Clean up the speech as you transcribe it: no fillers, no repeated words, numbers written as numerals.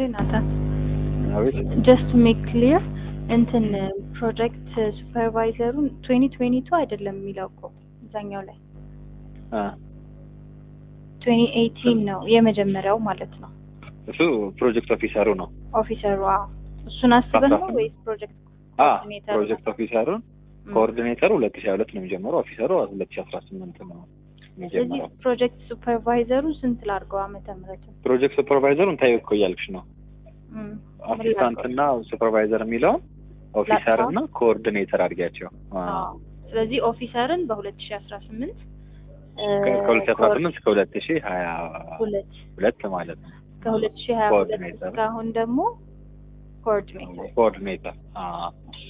ናታን አቤት just to make clear እንትን ፕሮጀክት ሱፐርቫይዘሩን 2022 አይደለም የሚለው እኮ እዛኛው ላይ 2018 ነው የመጀመሪያው ማለት ነው። እሱ ፕሮጀክት ኦፊሰሩ ነው። ኦፊሰሩ እሱን አስበህ ነው ወይስ ፕሮጀክት ኮኦርዲኔተሩ? ፕሮጀክት ኦፊሰሩን ኮኦርዲኔተሩ 2022 ነው የሚጀምረው። ኦፊሰሩ 2018 ነው የሚጀምረው። ፕሮጀክት ሱፐርቫይዘሩ ስንት ላድርገው ዓመተ ምህረቱ? ፕሮጀክት ሱፐርቫይዘሩን ታየው እኮ እያልኩሽ ነው። አሲስታንትና ሱፐርቫይዘር የሚለው ኦፊሰር እና ኮኦርዲኔተር አድርጊያቸው። ስለዚህ ኦፊሰርን በ2018 ከ2018 እስከ 2022 ማለት ነው። ከ2022 እስካሁን ደግሞ ኮኦርዲኔተር